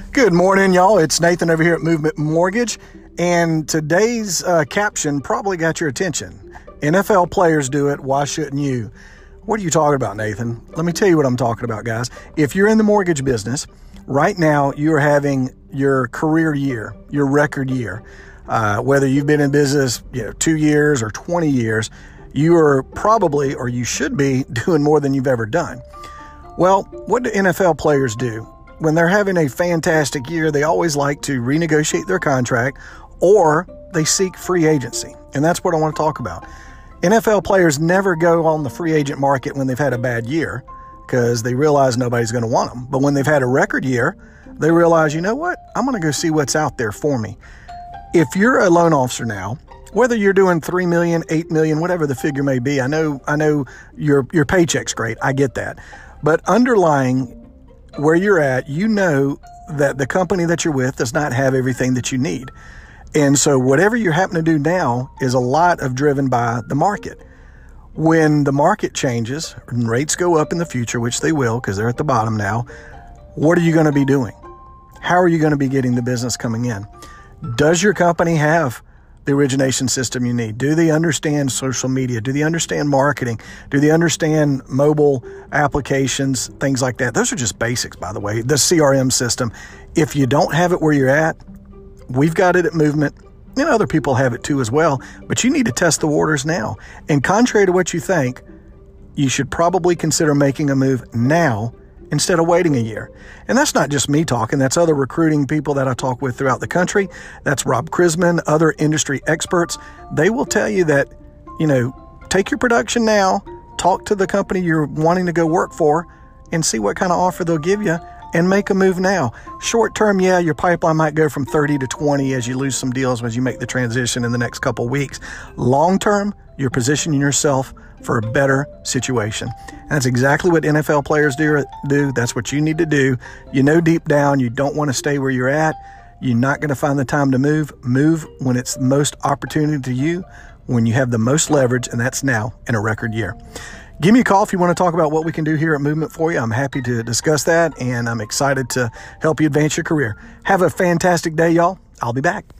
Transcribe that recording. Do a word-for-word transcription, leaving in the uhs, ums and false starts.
Good morning, y'all. It's Nathan over here at Movement Mortgage, and today's uh, caption probably got your attention. N F L players do it, why shouldn't you? What are you talking about, Nathan? Let me tell you what I'm talking about, guys. If you're in the mortgage business, right now you're having your career year, your record year. Uh, whether you've been in business, you know, two years or twenty years, you are probably, or you should be, doing more than you've ever done. Well, what do N F L players do? When they're having a fantastic year, they always like to renegotiate their contract or they seek free agency. And that's what I want to talk about. N F L players never go on the free agent market when they've had a bad year because they realize nobody's going to want them. But when they've had a record year, they realize, you know what? I'm going to go see what's out there for me. If you're a loan officer now, whether you're doing three million dollars, eight million dollars, whatever the figure may be, I know I know your your paycheck's great. I get that. But underlying where you're at, you know that the company that you're with does not have everything that you need. And so whatever you happen to do now is a lot of driven by the market. When the market changes and rates go up in the future, which they will because they're at the bottom now, what are you going to be doing? How are you going to be getting the business coming in? Does your company have the origination system you need? Do they understand social media? Do they understand marketing? Do they understand mobile applications, things like that? Those are just basics, by the way. The C R M system. If you don't have it where you're at, we've got it at Movement. And other people have it too as well. But you need to test the waters now. And contrary to what you think, you should probably consider making a move now instead of waiting a year. And that's not just me talking. That's other recruiting people that I talk with throughout the country. That's Rob Chrisman, other industry experts. They will tell you that, you know, take your production now, talk to the company you're wanting to go work for, and see what kind of offer they'll give you, and make a move now. Short term, yeah, your pipeline might go from thirty to twenty as you lose some deals as you make the transition in the next couple of weeks. Long term, you're positioning yourself for a better situation. And that's exactly what N F L players do. do. That's what you need to do. You know deep down you don't want to stay where you're at. You're not going to find the time to move. Move when it's the most opportunity to you, when you have the most leverage, and that's now in a record year. Give me a call if you want to talk about what we can do here at Movement for you. I'm happy to discuss that, and I'm excited to help you advance your career. Have a fantastic day, y'all. I'll be back.